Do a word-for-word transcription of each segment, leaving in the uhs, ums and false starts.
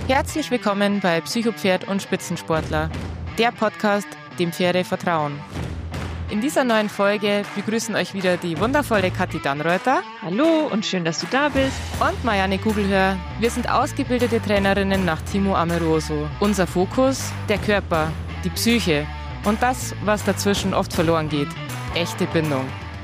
Herzlich willkommen bei Psychopferd und Spitzensportler, der Podcast, dem Pferde vertrauen. In dieser neuen Folge begrüßen euch wieder die wundervolle Kathi Dannreuther. Hallo und schön, dass du da bist. Und Marianne Kugelhör. Wir sind ausgebildete Trainerinnen nach Timo Amoroso. Unser Fokus, der Körper, die Psyche und das, was dazwischen oft verloren geht. Echte Bindung.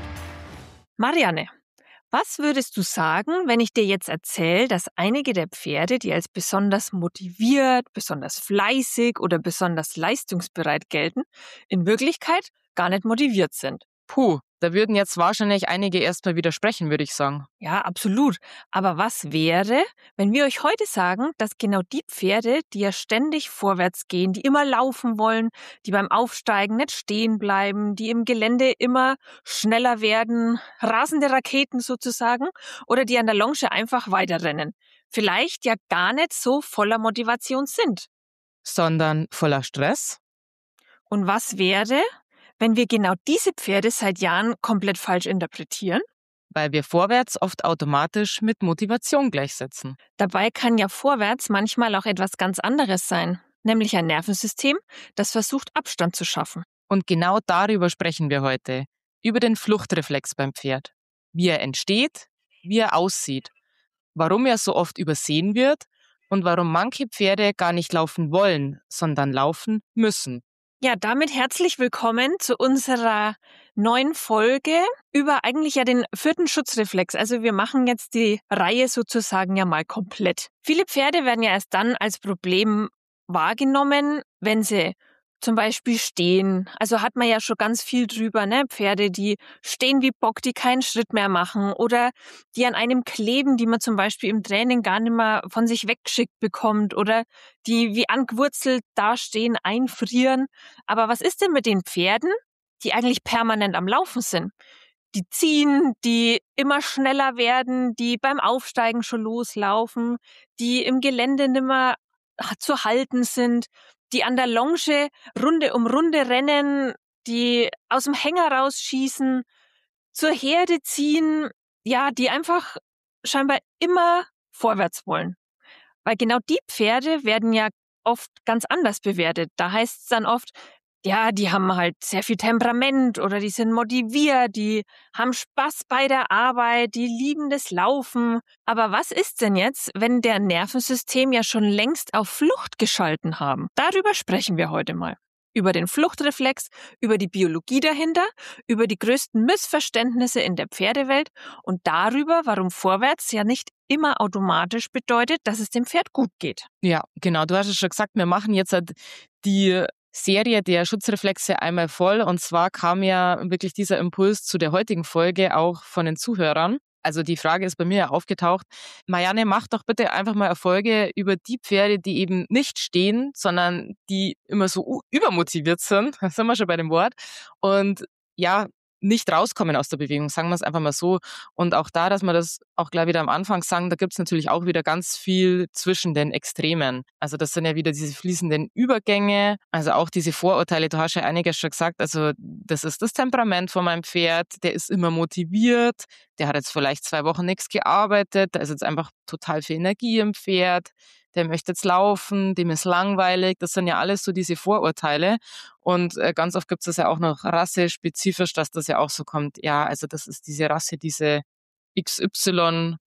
Marianne, was würdest du sagen, wenn ich dir jetzt erzähle, dass einige der Pferde, die als besonders motiviert, besonders fleißig oder besonders leistungsbereit gelten, in Wirklichkeit gar nicht motiviert sind? Puh, da würden jetzt wahrscheinlich einige erstmal widersprechen, würde ich sagen. Ja, absolut. Aber was wäre, wenn wir euch heute sagen, dass genau die Pferde, die ja ständig vorwärts gehen, die immer laufen wollen, die beim Aufsteigen nicht stehen bleiben, die im Gelände immer schneller werden, rasende Raketen sozusagen, oder die an der Longe einfach weiterrennen, vielleicht ja gar nicht so voller Motivation sind? Sondern voller Stress? Und was wäre, wenn wir genau diese Pferde seit Jahren komplett falsch interpretieren? Weil wir vorwärts oft automatisch mit Motivation gleichsetzen. Dabei kann ja vorwärts manchmal auch etwas ganz anderes sein, nämlich ein Nervensystem, das versucht, Abstand zu schaffen. Und genau darüber sprechen wir heute. Über den Fluchtreflex beim Pferd. Wie er entsteht, wie er aussieht, warum er so oft übersehen wird und warum manche Pferde gar nicht laufen wollen, sondern laufen müssen. Ja, damit herzlich willkommen zu unserer neuen Folge über eigentlich ja den vierten Schutzreflex. Also wir machen jetzt die Reihe sozusagen ja mal komplett. Viele Pferde werden ja erst dann als Problem wahrgenommen, wenn sie zum Beispiel stehen. Also hat man ja schon ganz viel drüber, ne? Pferde, die stehen wie Bock, die keinen Schritt mehr machen oder die an einem kleben, die man zum Beispiel im Training gar nicht mehr von sich weggeschickt bekommt oder die wie angewurzelt dastehen, einfrieren. Aber was ist denn mit den Pferden, die eigentlich permanent am Laufen sind? Die ziehen, die immer schneller werden, die beim Aufsteigen schon loslaufen, die im Gelände nimmer zu halten sind, die an der Longe Runde um Runde rennen, die aus dem Hänger rausschießen, zur Herde ziehen, ja, die einfach scheinbar immer vorwärts wollen. Weil genau die Pferde werden ja oft ganz anders bewertet. Da heißt es dann oft, ja, die haben halt sehr viel Temperament oder die sind motiviert, die haben Spaß bei der Arbeit, die lieben das Laufen. Aber was ist denn jetzt, wenn der Nervensystem ja schon längst auf Flucht geschalten haben? Darüber sprechen wir heute mal. Über den Fluchtreflex, über die Biologie dahinter, über die größten Missverständnisse in der Pferdewelt und darüber, warum vorwärts ja nicht immer automatisch bedeutet, dass es dem Pferd gut geht. Ja, genau. Du hast es schon gesagt, wir machen jetzt halt die Serie der Schutzreflexe einmal voll. Und zwar kam ja wirklich dieser Impuls zu der heutigen Folge auch von den Zuhörern. Also die Frage ist bei mir ja aufgetaucht. Marianne, mach doch bitte einfach mal eine Folge über die Pferde, die eben nicht stehen, sondern die immer so übermotiviert sind. Da sind wir schon bei dem Wort. Und ja, nicht rauskommen aus der Bewegung, sagen wir es einfach mal so. Und auch da, dass wir das auch gleich wieder am Anfang sagen, da gibt es natürlich auch wieder ganz viel zwischen den Extremen. Also das sind ja wieder diese fließenden Übergänge, also auch diese Vorurteile, du hast ja einiges schon gesagt, also das ist das Temperament von meinem Pferd, der ist immer motiviert, der hat jetzt vielleicht zwei Wochen nichts gearbeitet, da ist jetzt einfach total viel Energie im Pferd, der möchte jetzt laufen, dem ist langweilig, das sind ja alles so diese Vorurteile und äh, ganz oft gibt es das ja auch noch rassespezifisch, dass das ja auch so kommt, ja, also das ist diese Rasse, diese X Y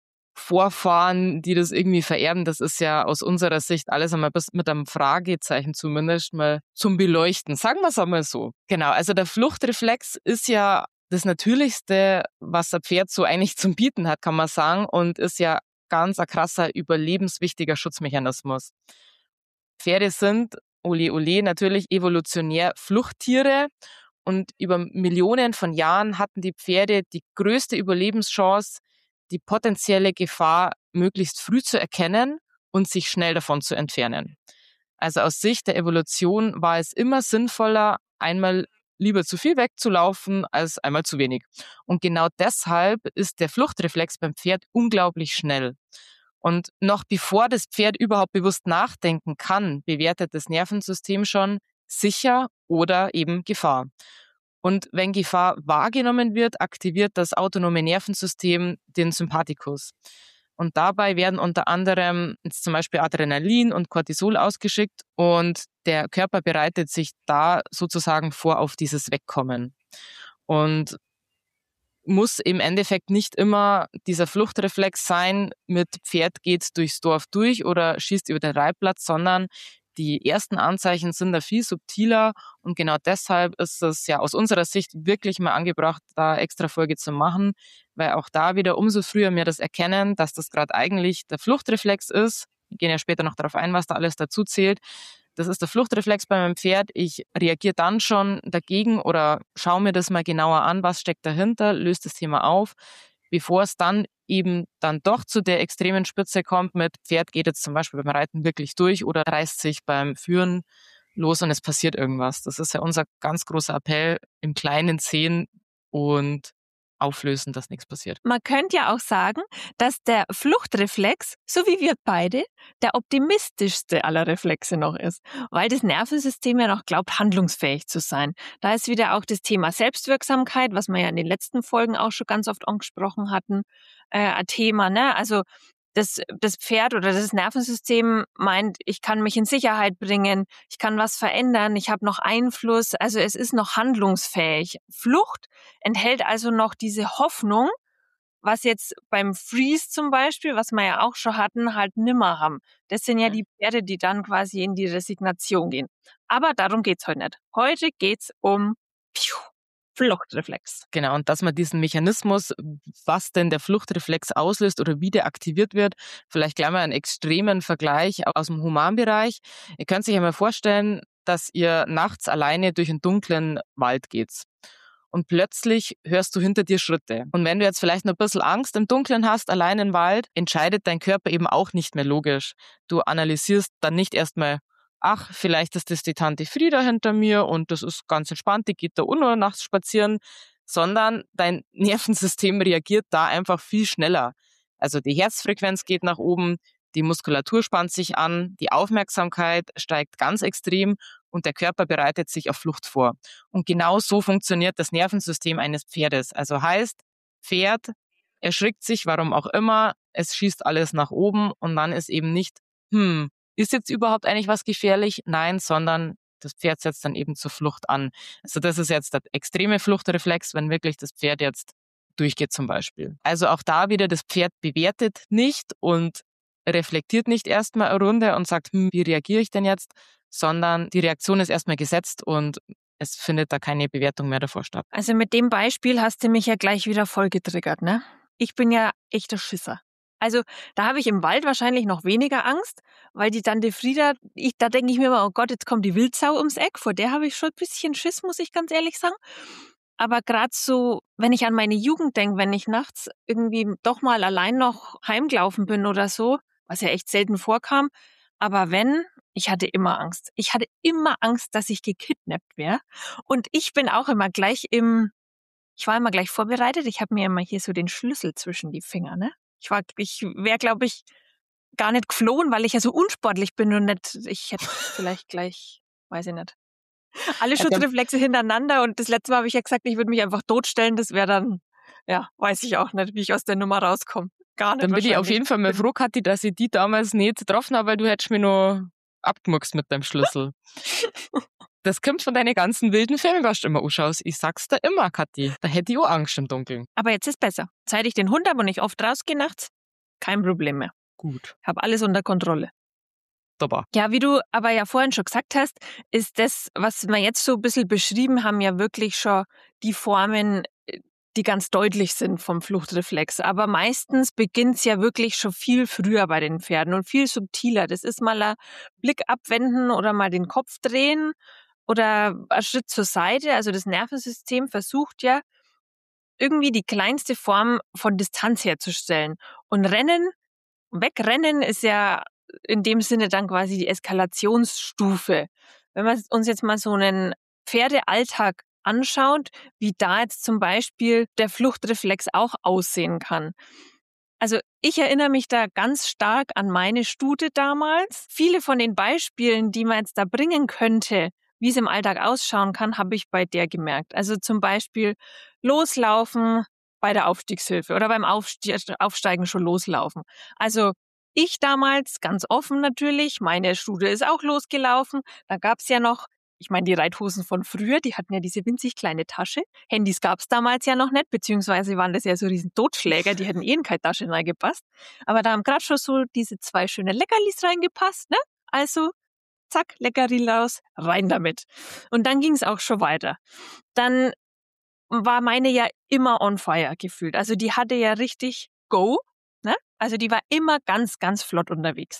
Vorfahren, die das irgendwie vererben, das ist ja aus unserer Sicht alles einmal bis mit einem Fragezeichen zumindest mal zum Beleuchten. Sagen wir es einmal so. Genau, also der Fluchtreflex ist ja das Natürlichste, was ein Pferd so eigentlich zum Bieten hat, kann man sagen, und ist ja ganz ein krasser, überlebenswichtiger Schutzmechanismus. Pferde sind, ole ole, natürlich evolutionär Fluchttiere und über Millionen von Jahren hatten die Pferde die größte Überlebenschance, die potenzielle Gefahr möglichst früh zu erkennen und sich schnell davon zu entfernen. Also aus Sicht der Evolution war es immer sinnvoller, einmal lieber zu viel wegzulaufen als einmal zu wenig. Und genau deshalb ist der Fluchtreflex beim Pferd unglaublich schnell. Und noch bevor das Pferd überhaupt bewusst nachdenken kann, bewertet das Nervensystem schon sicher oder eben Gefahr. Und wenn Gefahr wahrgenommen wird, aktiviert das autonome Nervensystem den Sympathikus. Und dabei werden unter anderem jetzt zum Beispiel Adrenalin und Cortisol ausgeschickt und der Körper bereitet sich da sozusagen vor auf dieses Wegkommen. Und muss im Endeffekt nicht immer dieser Fluchtreflex sein, mit Pferd geht's durchs Dorf durch oder schießt über den Reitplatz, sondern die ersten Anzeichen sind da viel subtiler und genau deshalb ist es ja aus unserer Sicht wirklich mal angebracht, da extra Folge zu machen, weil auch da wieder umso früher wir das erkennen, dass das gerade eigentlich der Fluchtreflex ist. Wir gehen ja später noch darauf ein, was da alles dazu zählt. Das ist der Fluchtreflex bei meinem Pferd. Ich reagiere dann schon dagegen oder schaue mir das mal genauer an, was steckt dahinter, löse das Thema auf, bevor es dann eben dann doch zu der extremen Spitze kommt mit Pferd geht jetzt zum Beispiel beim Reiten wirklich durch oder reißt sich beim Führen los und es passiert irgendwas. Das ist ja unser ganz großer Appell, im Kleinen sehen und auflösen, dass nichts passiert. Man könnte ja auch sagen, dass der Fluchtreflex, so wie wir beide, der optimistischste aller Reflexe noch ist, weil das Nervensystem ja noch glaubt, handlungsfähig zu sein. Da ist wieder auch das Thema Selbstwirksamkeit, was wir ja in den letzten Folgen auch schon ganz oft angesprochen hatten, äh, ein Thema, ne? Also Das, das Pferd oder das Nervensystem meint, ich kann mich in Sicherheit bringen, ich kann was verändern, ich habe noch Einfluss, also es ist noch handlungsfähig. Flucht enthält also noch diese Hoffnung, was jetzt beim Freeze zum Beispiel, was wir ja auch schon hatten, halt nimmer haben. Das sind ja die Pferde, die dann quasi in die Resignation gehen. Aber darum geht's heute nicht. Heute geht's um Piu, Fluchtreflex. Genau, und dass man diesen Mechanismus, was denn der Fluchtreflex auslöst oder wie der aktiviert wird, vielleicht gleich mal einen extremen Vergleich aus dem Humanbereich. Ihr könnt sich einmal vorstellen, dass ihr nachts alleine durch einen dunklen Wald geht. Und plötzlich hörst du hinter dir Schritte. Und wenn du jetzt vielleicht noch ein bisschen Angst im Dunkeln hast, allein im Wald, entscheidet dein Körper eben auch nicht mehr logisch. Du analysierst dann nicht erstmal, ach, vielleicht ist das die Tante Frieda hinter mir und das ist ganz entspannt, die geht da auch nur nachts spazieren, sondern dein Nervensystem reagiert da einfach viel schneller. Also die Herzfrequenz geht nach oben, die Muskulatur spannt sich an, die Aufmerksamkeit steigt ganz extrem und der Körper bereitet sich auf Flucht vor. Und genau so funktioniert das Nervensystem eines Pferdes. Also heißt, Pferd erschrickt sich, warum auch immer, es schießt alles nach oben und dann ist eben nicht, hm, ist jetzt überhaupt eigentlich was gefährlich? Nein, sondern das Pferd setzt dann eben zur Flucht an. Also das ist jetzt der extreme Fluchtreflex, wenn wirklich das Pferd jetzt durchgeht zum Beispiel. Also auch da wieder, das Pferd bewertet nicht und reflektiert nicht erstmal eine Runde und sagt, hm, wie reagiere ich denn jetzt? Sondern die Reaktion ist erstmal gesetzt und es findet da keine Bewertung mehr davor statt. Also mit dem Beispiel hast du mich ja gleich wieder voll getriggert, ne? Ich bin ja echter Schisser. Also da habe ich im Wald wahrscheinlich noch weniger Angst, weil die Tante Frieda, ich, da denke ich mir immer, oh Gott, jetzt kommt die Wildsau ums Eck. Vor der habe ich schon ein bisschen Schiss, muss ich ganz ehrlich sagen. Aber gerade so, wenn ich an meine Jugend denke, wenn ich nachts irgendwie doch mal allein noch heimgelaufen bin oder so, was ja echt selten vorkam, aber wenn, ich hatte immer Angst. Ich hatte immer Angst, dass ich gekidnappt wäre. Und ich bin auch immer gleich im, ich war immer gleich vorbereitet. Ich habe mir immer hier so den Schlüssel zwischen die Finger, ne? Ich war, ich wäre, glaube ich, gar nicht geflohen, weil ich ja so unsportlich bin und nicht, ich hätte vielleicht gleich, weiß ich nicht, alle Schutzreflexe hintereinander und das letzte Mal habe ich ja gesagt, ich würde mich einfach totstellen, das wäre dann, ja, weiß ich auch nicht, wie ich aus der Nummer rauskomme. Gar nicht. Dann bin ich auf jeden Fall mal froh, Kathi, dass ich die damals nicht getroffen habe, weil du hättest mich noch abgemurkst mit deinem Schlüssel. Das kommt von deinen ganzen wilden Filmen, was du immer anschaust. Ich sag's dir immer, Kathi. Da hätte ich auch Angst im Dunkeln. Aber jetzt ist besser. Seit ich den Hund habe und ich oft rausgehe nachts, kein Problem mehr. Gut. Habe alles unter Kontrolle. Super. Ja, wie du aber ja vorhin schon gesagt hast, ist das, was wir jetzt so ein bisschen beschrieben haben, ja wirklich schon die Formen, die ganz deutlich sind vom Fluchtreflex. Aber meistens beginnt's ja wirklich schon viel früher bei den Pferden und viel subtiler. Das ist mal ein Blick abwenden oder mal den Kopf drehen oder ein Schritt zur Seite. Also das Nervensystem versucht ja irgendwie die kleinste Form von Distanz herzustellen. Und Rennen, wegrennen ist ja in dem Sinne dann quasi die Eskalationsstufe. Wenn wir uns jetzt mal so einen Pferdealltag anschaut, wie da jetzt zum Beispiel der Fluchtreflex auch aussehen kann. Also ich erinnere mich da ganz stark an meine Stute damals. Viele von den Beispielen, die man jetzt da bringen könnte, wie es im Alltag ausschauen kann, habe ich bei der gemerkt. Also zum Beispiel loslaufen, bei der Aufstiegshilfe oder beim Aufste- Aufsteigen schon loslaufen. Also ich damals, ganz offen natürlich, meine Stute ist auch losgelaufen. Da gab es ja noch, ich meine, die Reithosen von früher, die hatten ja diese winzig kleine Tasche. Handys gab es damals ja noch nicht, beziehungsweise waren das ja so riesen Totschläger, die hätten eh in keine Tasche reingepasst. Aber da haben gerade schon so diese zwei schönen Leckerlis reingepasst, ne? Also zack, Leckerli raus, rein damit. Und dann ging es auch schon weiter. Dann war meine ja immer on fire gefühlt. Also die hatte ja richtig Go, ne? Also die war immer ganz, ganz flott unterwegs.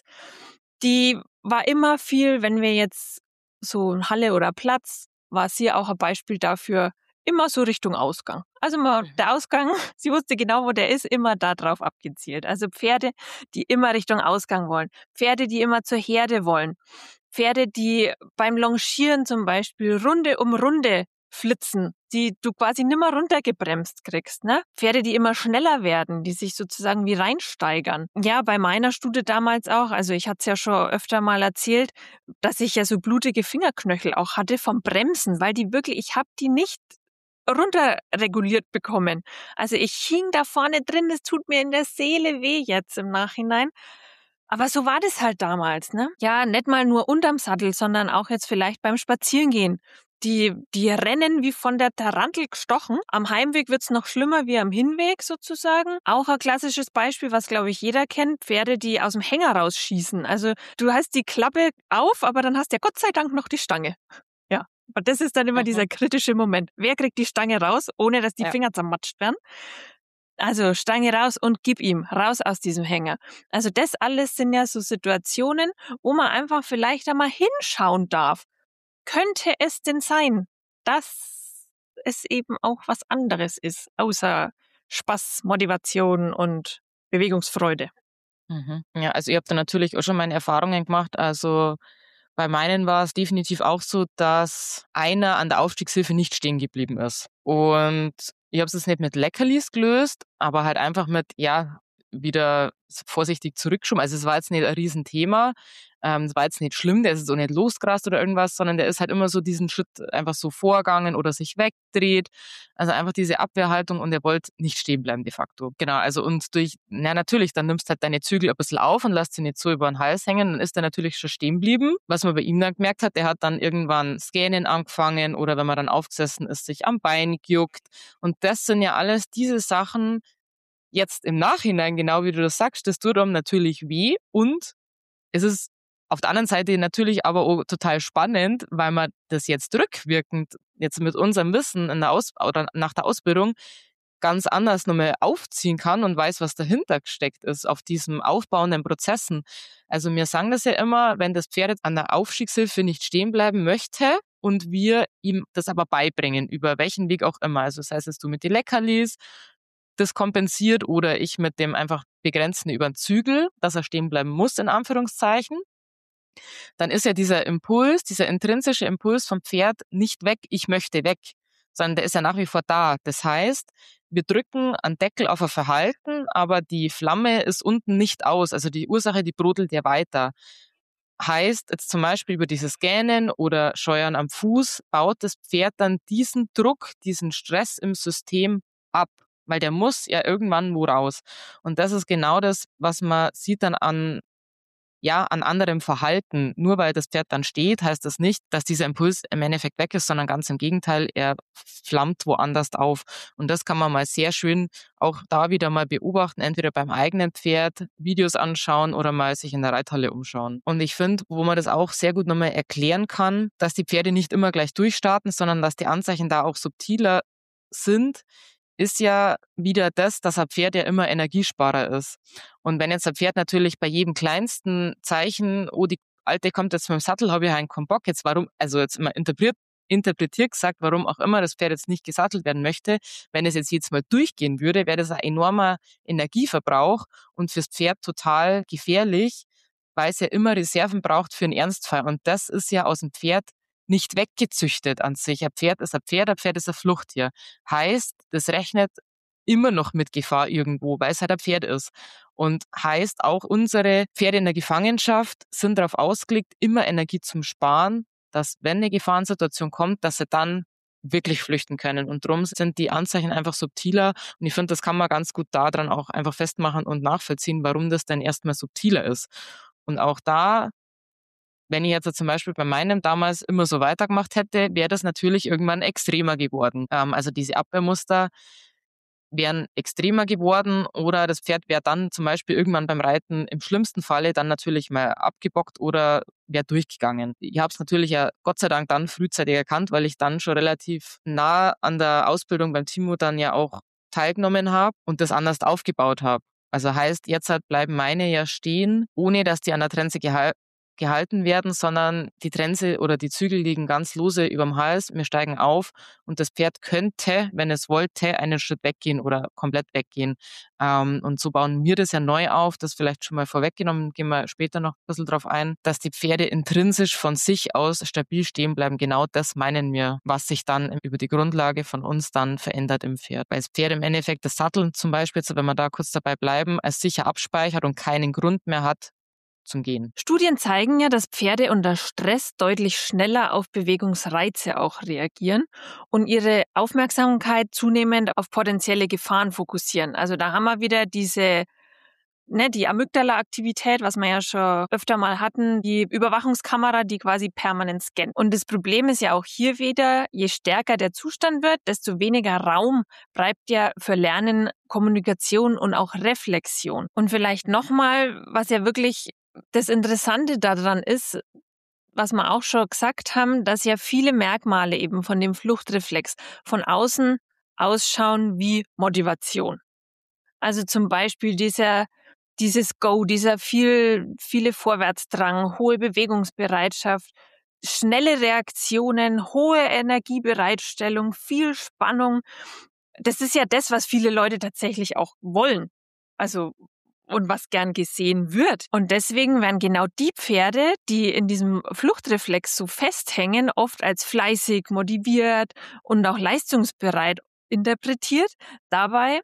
Die war immer viel, wenn wir jetzt so Halle oder Platz, war sie auch ein Beispiel dafür, immer so Richtung Ausgang. Also mal der Ausgang, sie wusste genau, wo der ist, immer da drauf abgezielt. Also Pferde, die immer Richtung Ausgang wollen. Pferde, die immer zur Herde wollen. Pferde, die beim Longieren zum Beispiel Runde um Runde flitzen, die du quasi nimmer runtergebremst kriegst, ne? Pferde, die immer schneller werden, die sich sozusagen wie reinsteigern. Ja, bei meiner Stute damals auch, also ich hatte es ja schon öfter mal erzählt, dass ich ja so blutige Fingerknöchel auch hatte vom Bremsen, weil die wirklich, ich habe die nicht runterreguliert bekommen. Also ich hing da vorne drin, das tut mir in der Seele weh jetzt im Nachhinein. Aber so war das halt damals, ne? Ja, nicht mal nur unterm Sattel, sondern auch jetzt vielleicht beim Spazierengehen. Die, die rennen wie von der Tarantel gestochen. Am Heimweg wird's noch schlimmer wie am Hinweg sozusagen. Auch ein klassisches Beispiel, was glaube ich jeder kennt, Pferde, die aus dem Hänger rausschießen. Also du hast die Klappe auf, aber dann hast du ja Gott sei Dank noch die Stange. Ja, und das ist dann immer Mhm. dieser kritische Moment. Wer kriegt die Stange raus, ohne dass die Ja. Finger zermatscht werden? Also Stange raus und gib ihm, raus aus diesem Hänger. Also das alles sind ja so Situationen, wo man einfach vielleicht einmal hinschauen darf. Könnte es denn sein, dass es eben auch was anderes ist, außer Spaß, Motivation und Bewegungsfreude? Mhm. Ja, also ich habe da natürlich auch schon meine Erfahrungen gemacht. Also bei meinen war es definitiv auch so, dass einer an der Aufstiegshilfe nicht stehen geblieben ist. Und ich habe es jetzt nicht mit Leckerlis gelöst, aber halt einfach mit, ja, wieder vorsichtig zurückschoben. Also es war jetzt nicht ein Riesenthema. Ähm, es war jetzt nicht schlimm, der ist jetzt auch nicht losgerast oder irgendwas, sondern der ist halt immer so diesen Schritt einfach so vorgegangen oder sich wegdreht. Also einfach diese Abwehrhaltung und er wollte nicht stehen bleiben de facto. Genau, also und durch, na natürlich, dann nimmst halt deine Zügel ein bisschen auf und lässt sie nicht so über den Hals hängen, dann ist er natürlich schon stehen geblieben. Was man bei ihm dann gemerkt hat, der hat dann irgendwann Scannen angefangen oder wenn man dann aufgesessen ist, sich am Bein gejuckt. Und das sind ja alles diese Sachen, jetzt im Nachhinein, genau wie du das sagst, das tut einem natürlich weh und es ist auf der anderen Seite natürlich aber auch total spannend, weil man das jetzt rückwirkend, jetzt mit unserem Wissen in der Aus- oder nach der Ausbildung ganz anders nochmal aufziehen kann und weiß, was dahinter gesteckt ist auf diesem aufbauenden Prozessen. Also wir sagen das ja immer, wenn das Pferd jetzt an der Aufstiegshilfe nicht stehen bleiben möchte und wir ihm das aber beibringen, über welchen Weg auch immer. Also das heißt, dass du mit den Leckerlis das kompensiert oder ich mit dem einfach Begrenzten über den Zügel, dass er stehen bleiben muss, in Anführungszeichen, dann ist ja dieser Impuls, dieser intrinsische Impuls vom Pferd nicht weg, ich möchte weg, sondern der ist ja nach wie vor da. Das heißt, wir drücken einen Deckel auf ein Verhalten, aber die Flamme ist unten nicht aus. Also die Ursache, die brodelt ja weiter. Heißt jetzt zum Beispiel über dieses Gähnen oder Scheuern am Fuß baut das Pferd dann diesen Druck, diesen Stress im System ab, weil der muss ja irgendwann wo raus. Und das ist genau das, was man sieht dann an ja, an anderem Verhalten. Nur weil das Pferd dann steht, heißt das nicht, dass dieser Impuls im Endeffekt weg ist, sondern ganz im Gegenteil, er flammt woanders auf. Und das kann man mal sehr schön auch da wieder mal beobachten, entweder beim eigenen Pferd, Videos anschauen oder mal sich in der Reithalle umschauen. Und ich finde, wo man das auch sehr gut nochmal erklären kann, dass die Pferde nicht immer gleich durchstarten, sondern dass die Anzeichen da auch subtiler sind, ist ja wieder das, dass ein Pferd ja immer Energiesparer ist. Und wenn jetzt ein Pferd natürlich bei jedem kleinsten Zeichen, oh, die Alte kommt jetzt mit dem Sattel, habe ich einen keinen Bock, jetzt warum, also jetzt immer interpretiert, interpretiert gesagt, warum auch immer das Pferd jetzt nicht gesattelt werden möchte, wenn es jetzt jetzt mal durchgehen würde, wäre das ein enormer Energieverbrauch und fürs Pferd total gefährlich, weil es ja immer Reserven braucht für einen Ernstfall. Und das ist ja aus dem Pferd nicht weggezüchtet an sich. Ein Pferd ist ein Pferd, ein Pferd ist ein Fluchttier. Heißt, das rechnet immer noch mit Gefahr irgendwo, weil es halt ein Pferd ist. Und heißt auch, unsere Pferde in der Gefangenschaft sind darauf ausgelegt, immer Energie zum Sparen, dass wenn eine Gefahrensituation kommt, dass sie dann wirklich flüchten können. Und darum sind die Anzeichen einfach subtiler. Und ich finde, das kann man ganz gut daran auch einfach festmachen und nachvollziehen, warum das dann erstmal subtiler ist. Und auch da, wenn ich jetzt zum Beispiel bei meinem damals immer so weitergemacht hätte, wäre das natürlich irgendwann extremer geworden. Ähm, also diese Abwehrmuster wären extremer geworden oder das Pferd wäre dann zum Beispiel irgendwann beim Reiten im schlimmsten Falle dann natürlich mal abgebockt oder wäre durchgegangen. Ich habe es natürlich ja Gott sei Dank dann frühzeitig erkannt, weil ich dann schon relativ nah an der Ausbildung beim Timo dann ja auch teilgenommen habe und das anders aufgebaut habe. Also heißt, jetzt halt bleiben meine ja stehen, ohne dass die an der Trense gehal- gehalten werden, sondern die Trense oder die Zügel liegen ganz lose überm Hals. Wir steigen auf und das Pferd könnte, wenn es wollte, einen Schritt weggehen oder komplett weggehen. Ähm, und so bauen wir das ja neu auf. Das vielleicht schon mal vorweggenommen, gehen wir später noch ein bisschen drauf ein, dass die Pferde intrinsisch von sich aus stabil stehen bleiben. Genau das meinen wir, was sich dann über die Grundlage von uns dann verändert im Pferd. Weil das Pferd im Endeffekt das Satteln zum Beispiel, wenn wir da kurz dabei bleiben, als sicher abspeichert und keinen Grund mehr hat, zum Gehen. Studien zeigen ja, dass Pferde unter Stress deutlich schneller auf Bewegungsreize auch reagieren und ihre Aufmerksamkeit zunehmend auf potenzielle Gefahren fokussieren. Also da haben wir wieder diese, ne, die Amygdala-Aktivität, was wir ja schon öfter mal hatten, die Überwachungskamera, die quasi permanent scannt. Und das Problem ist ja auch hier wieder, je stärker der Zustand wird, desto weniger Raum bleibt ja für Lernen, Kommunikation und auch Reflexion. Und vielleicht nochmal, was ja wirklich das Interessante daran ist, was wir auch schon gesagt haben, dass ja viele Merkmale eben von dem Fluchtreflex von außen ausschauen wie Motivation. Also zum Beispiel dieser, dieses Go, dieser viel, viele Vorwärtsdrang, hohe Bewegungsbereitschaft, schnelle Reaktionen, hohe Energiebereitstellung, viel Spannung. Das ist ja das, was viele Leute tatsächlich auch wollen. Also und was gern gesehen wird. Und deswegen werden genau die Pferde, die in diesem Fluchtreflex so festhängen, oft als fleißig, motiviert und auch leistungsbereit interpretiert. Dabei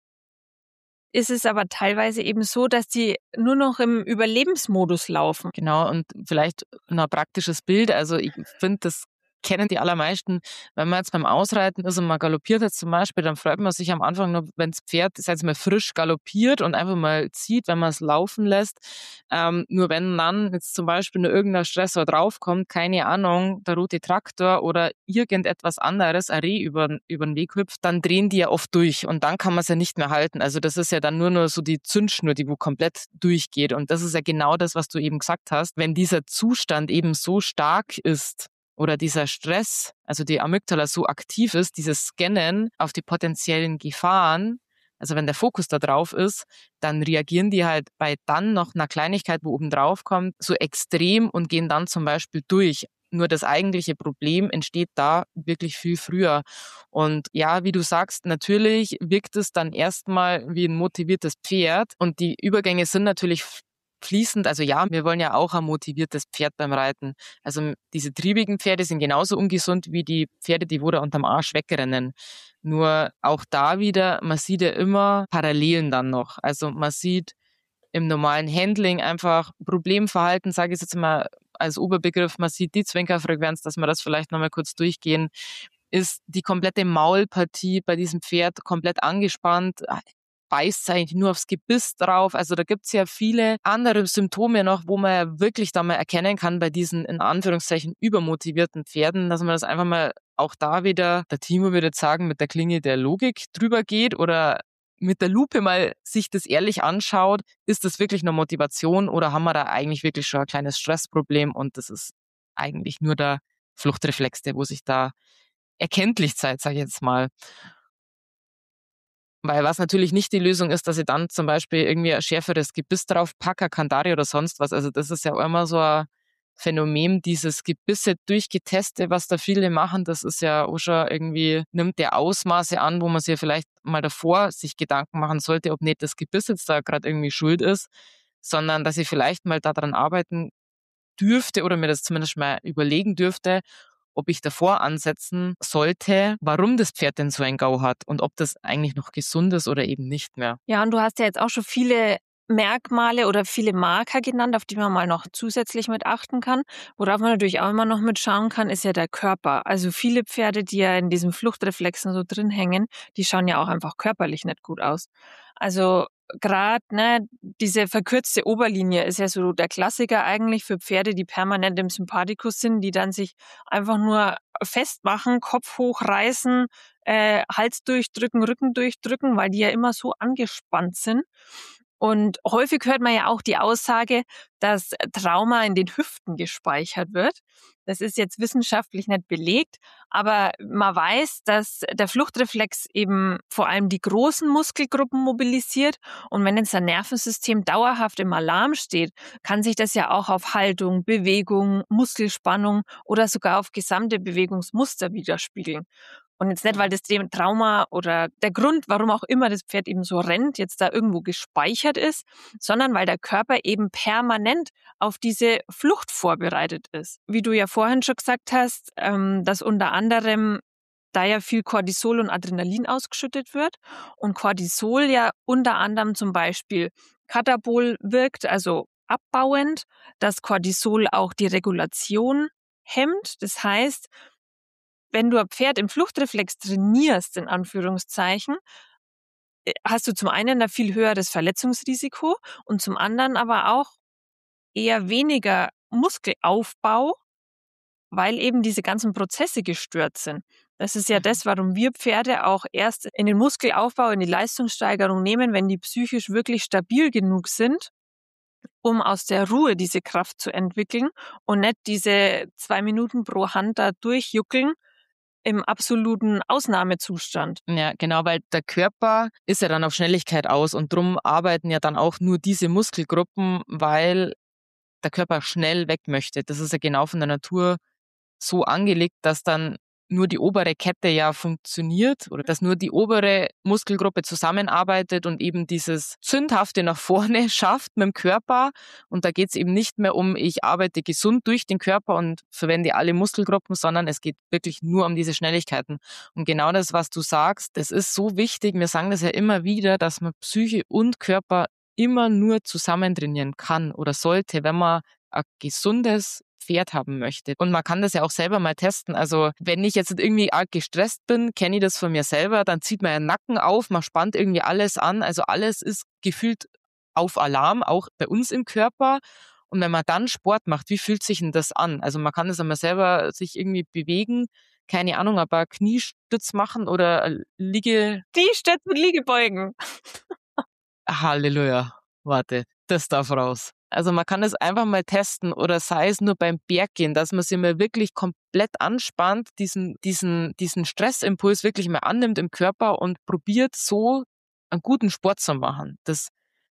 ist es aber teilweise eben so, dass die nur noch im Überlebensmodus laufen. Genau, und vielleicht noch ein praktisches Bild. Also ich finde, das kennen die allermeisten, wenn man jetzt beim Ausreiten ist und man galoppiert jetzt zum Beispiel, dann freut man sich am Anfang nur, wenn das Pferd, das heißt mal frisch galoppiert und einfach mal zieht, wenn man es laufen lässt. Ähm, nur wenn dann jetzt zum Beispiel nur irgendein Stressor draufkommt, keine Ahnung, der rote Traktor oder irgendetwas anderes, ein Reh über, über den Weg hüpft, dann drehen die ja oft durch und dann kann man es ja nicht mehr halten. Also das ist ja dann nur noch so die Zündschnur, die wo komplett durchgeht. Und das ist ja genau das, was du eben gesagt hast. Wenn dieser Zustand eben so stark ist, oder dieser Stress, also die Amygdala so aktiv ist, dieses Scannen auf die potenziellen Gefahren, also wenn der Fokus da drauf ist, dann reagieren die halt bei dann noch einer Kleinigkeit, wo oben drauf kommt, so extrem und gehen dann zum Beispiel durch. Nur das eigentliche Problem entsteht da wirklich viel früher. Und ja, wie du sagst, natürlich wirkt es dann erstmal wie ein motiviertes Pferd und die Übergänge sind natürlich fließend, also ja, wir wollen ja auch ein motiviertes Pferd beim Reiten. Also diese triebigen Pferde sind genauso ungesund wie die Pferde, die wo da unterm Arsch wegrennen. Nur auch da wieder, man sieht ja immer Parallelen dann noch. Also man sieht im normalen Handling einfach Problemverhalten, sage ich jetzt mal als Oberbegriff, man sieht die Zwinkerfrequenz, dass wir das vielleicht nochmal kurz durchgehen, ist die komplette Maulpartie bei diesem Pferd komplett angespannt, beißt eigentlich nur aufs Gebiss drauf. Also da gibt's ja viele andere Symptome noch, wo man ja wirklich da mal erkennen kann bei diesen in Anführungszeichen übermotivierten Pferden, dass man das einfach mal auch da wieder, der Timo würde jetzt sagen, mit der Klinge der Logik drüber geht oder mit der Lupe mal sich das ehrlich anschaut, ist das wirklich eine Motivation oder haben wir da eigentlich wirklich schon ein kleines Stressproblem und das ist eigentlich nur der Fluchtreflex, der wo sich da erkenntlich zeigt, sage ich jetzt mal. Weil was natürlich nicht die Lösung ist, dass ich dann zum Beispiel irgendwie ein schärferes Gebiss drauf packe, Kandari oder sonst was. Also das ist ja immer so ein Phänomen, dieses Gebisse durchgeteste, was da viele machen. Das ist ja auch schon irgendwie, nimmt der Ausmaße an, wo man sich vielleicht mal davor sich Gedanken machen sollte, ob nicht das Gebiss jetzt da gerade irgendwie schuld ist, sondern dass ich vielleicht mal daran arbeiten dürfte oder mir das zumindest mal überlegen dürfte, ob ich davor ansetzen sollte, warum das Pferd denn so ein Gau hat und ob das eigentlich noch gesund ist oder eben nicht mehr. Ja, und du hast ja jetzt auch schon viele Merkmale oder viele Marker genannt, auf die man mal noch zusätzlich mit achten kann. Worauf man natürlich auch immer noch mit schauen kann, ist ja der Körper. Also viele Pferde, die ja in diesen Fluchtreflexen so drin hängen, die schauen ja auch einfach körperlich nicht gut aus. Also gerade ne, diese verkürzte Oberlinie ist ja so der Klassiker eigentlich für Pferde, die permanent im Sympathikus sind, die dann sich einfach nur festmachen, Kopf hochreißen, äh, Hals durchdrücken, Rücken durchdrücken, weil die ja immer so angespannt sind. Und häufig hört man ja auch die Aussage, dass Trauma in den Hüften gespeichert wird. Das ist jetzt wissenschaftlich nicht belegt, aber man weiß, dass der Fluchtreflex eben vor allem die großen Muskelgruppen mobilisiert. Und wenn jetzt ein Nervensystem dauerhaft im Alarm steht, kann sich das ja auch auf Haltung, Bewegung, Muskelspannung oder sogar auf gesamte Bewegungsmuster widerspiegeln. Und jetzt nicht, weil das Trauma oder der Grund, warum auch immer das Pferd eben so rennt, jetzt da irgendwo gespeichert ist, sondern weil der Körper eben permanent auf diese Flucht vorbereitet ist. Wie du ja vorhin schon gesagt hast, ähm, dass unter anderem da ja viel Cortisol und Adrenalin ausgeschüttet wird und Cortisol ja unter anderem zum Beispiel katabol wirkt, also abbauend, dass Cortisol auch die Regulation hemmt. Das heißt, wenn du ein Pferd im Fluchtreflex trainierst, in Anführungszeichen, hast du zum einen ein viel höheres Verletzungsrisiko und zum anderen aber auch eher weniger Muskelaufbau, weil eben diese ganzen Prozesse gestört sind. Das ist ja das, warum wir Pferde auch erst in den Muskelaufbau, in die Leistungssteigerung nehmen, wenn die psychisch wirklich stabil genug sind, um aus der Ruhe diese Kraft zu entwickeln und nicht diese zwei Minuten pro Hand da durchjuckeln, im absoluten Ausnahmezustand. Ja, genau, weil der Körper ist ja dann auf Schnelligkeit aus und drum arbeiten ja dann auch nur diese Muskelgruppen, weil der Körper schnell weg möchte. Das ist ja genau von der Natur so angelegt, dass dann nur die obere Kette ja funktioniert oder dass nur die obere Muskelgruppe zusammenarbeitet und eben dieses Zündhafte nach vorne schafft mit dem Körper. Und da geht es eben nicht mehr um, ich arbeite gesund durch den Körper und verwende alle Muskelgruppen, sondern es geht wirklich nur um diese Schnelligkeiten. Und genau das, was du sagst, das ist so wichtig. Wir sagen das ja immer wieder, dass man Psyche und Körper immer nur zusammen trainieren kann oder sollte, wenn man ein gesundes Pferd haben möchte. Und man kann das ja auch selber mal testen. Also wenn ich jetzt irgendwie arg gestresst bin, kenne ich das von mir selber, dann zieht man den Nacken auf, man spannt irgendwie alles an. Also alles ist gefühlt auf Alarm, auch bei uns im Körper. Und wenn man dann Sport macht, wie fühlt sich denn das an? Also man kann das einmal selber sich irgendwie bewegen, keine Ahnung, ein paar Kniestütz machen oder Liege... Kniestütz und Liegebeugen. Halleluja. Warte, das darf raus. Also man kann das einfach mal testen oder sei es nur beim Berggehen, dass man sich mal wirklich komplett anspannt, diesen, diesen, diesen Stressimpuls wirklich mal annimmt im Körper und probiert so einen guten Sport zu machen. Das,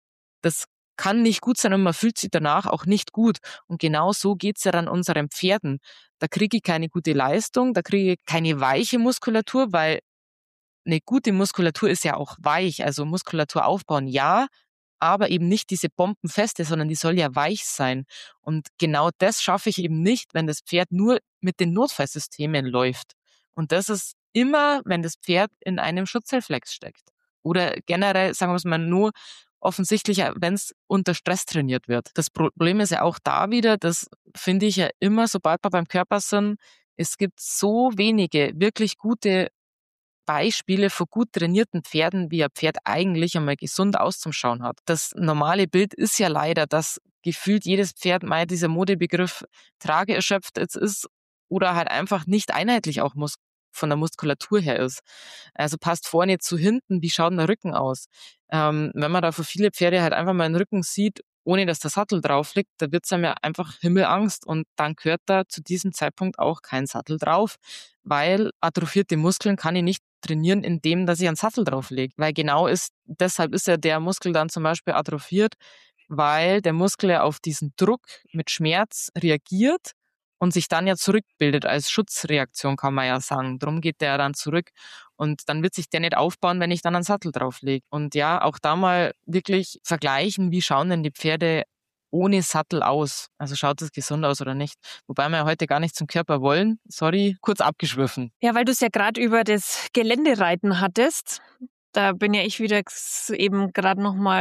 das kann nicht gut sein und man fühlt sich danach auch nicht gut. Und genau so geht's ja dann unseren Pferden. Da kriege ich keine gute Leistung, da kriege ich keine weiche Muskulatur, weil eine gute Muskulatur ist ja auch weich. Also Muskulatur aufbauen, ja, aber eben nicht diese bombenfeste, sondern die soll ja weich sein. Und genau das schaffe ich eben nicht, wenn das Pferd nur mit den Notfallsystemen läuft. Und das ist immer, wenn das Pferd in einem Schutzreflex steckt. Oder generell, sagen wir es mal, nur offensichtlich, wenn es unter Stress trainiert wird. Das Problem ist ja auch da wieder, das finde ich ja immer, sobald wir beim Körper sind, es gibt so wenige wirklich gute Beispiele von gut trainierten Pferden, wie ein Pferd eigentlich einmal gesund auszuschauen hat. Das normale Bild ist ja leider, dass gefühlt jedes Pferd mal dieser Modebegriff Trage erschöpft jetzt ist oder halt einfach nicht einheitlich auch mus- von der Muskulatur her ist. Also passt vorne zu hinten, wie schaut denn der Rücken aus? Ähm, wenn man da für viele Pferde halt einfach mal einen Rücken sieht, ohne dass der Sattel drauf liegt, da wird's einem ja einfach Himmelangst und dann gehört da zu diesem Zeitpunkt auch kein Sattel drauf, weil atrophierte Muskeln kann ich nicht trainieren, indem dass ich einen Sattel drauflege. Weil genau ist, deshalb ist ja der Muskel dann zum Beispiel atrophiert, weil der Muskel ja auf diesen Druck mit Schmerz reagiert und sich dann ja zurückbildet als Schutzreaktion, kann man ja sagen. Drum geht der dann zurück und dann wird sich der nicht aufbauen, wenn ich dann einen Sattel drauflege. Und ja, auch da mal wirklich vergleichen, wie schauen denn die Pferde ohne Sattel aus? Also schaut es gesund aus oder nicht? Wobei wir ja heute gar nicht zum Körper wollen. Sorry, kurz abgeschwiffen. Ja, weil du es ja gerade über das Geländereiten hattest. Da bin ja ich wieder eben gerade nochmal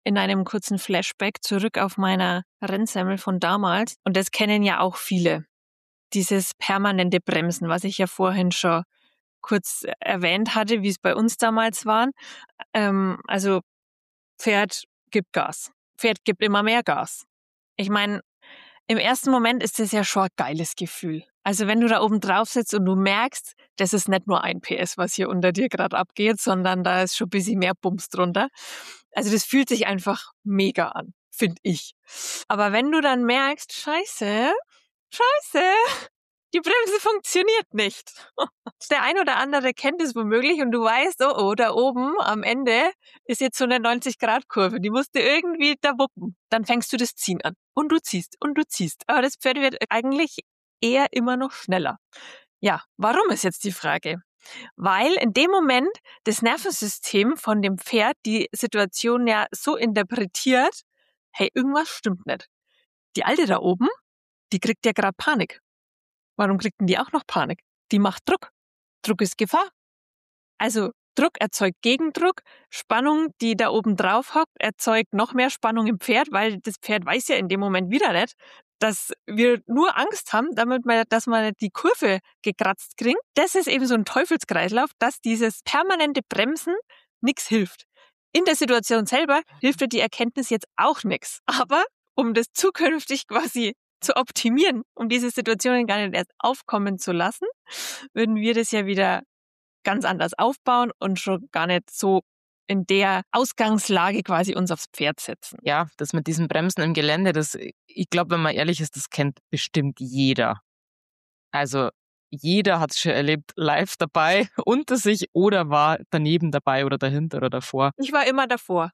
in einem kurzen Flashback zurück auf meiner Rennsemmel von damals. Und das kennen ja auch viele. Dieses permanente Bremsen, was ich ja vorhin schon kurz erwähnt hatte, wie es bei uns damals war. Ähm, also Pferd gibt Gas. Pferd gibt immer mehr Gas. Ich meine, im ersten Moment ist das ja schon ein geiles Gefühl. Also wenn du da oben drauf sitzt und du merkst, das ist nicht nur ein P S, was hier unter dir gerade abgeht, sondern da ist schon ein bisschen mehr Bums drunter. Also das fühlt sich einfach mega an, finde ich. Aber wenn du dann merkst, scheiße, scheiße, die Bremse funktioniert nicht. Der ein oder andere kennt es womöglich und du weißt, oh, oh, da oben am Ende ist jetzt so eine neunzig-Grad-Kurve, die musst du irgendwie da wuppen. Dann fängst du das Ziehen an und du ziehst und du ziehst. Aber das Pferd wird eigentlich eher immer noch schneller. Ja, warum ist jetzt die Frage? Weil in dem Moment das Nervensystem von dem Pferd die Situation ja so interpretiert, hey, irgendwas stimmt nicht. Die Alte da oben, die kriegt ja gerade Panik. Warum kriegt denn die auch noch Panik? Die macht Druck. Druck ist Gefahr. Also Druck erzeugt Gegendruck, Spannung, die da oben drauf hockt, erzeugt noch mehr Spannung im Pferd, weil das Pferd weiß ja in dem Moment wieder nicht, dass wir nur Angst haben, damit wir, dass wir die Kurve gekratzt kriegen. Das ist eben so ein Teufelskreislauf, dass dieses permanente Bremsen nichts hilft. In der Situation selber hilft dir die Erkenntnis jetzt auch nichts. Aber um das zukünftig quasi zu optimieren, um diese Situationen gar nicht erst aufkommen zu lassen, würden wir das ja wieder ganz anders aufbauen und schon gar nicht so in der Ausgangslage quasi uns aufs Pferd setzen. Ja, das mit diesen Bremsen im Gelände, das, ich glaube, wenn man ehrlich ist, das kennt bestimmt jeder. Also jeder hat es schon erlebt, live dabei, unter sich oder war daneben dabei oder dahinter oder davor. Ich war immer davor.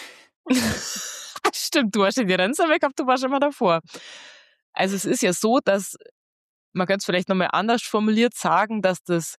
Stimmt, du hast ja die Rennsemmel gehabt, du warst immer davor. Also es ist ja so, dass, man könnte es vielleicht nochmal anders formuliert sagen, dass das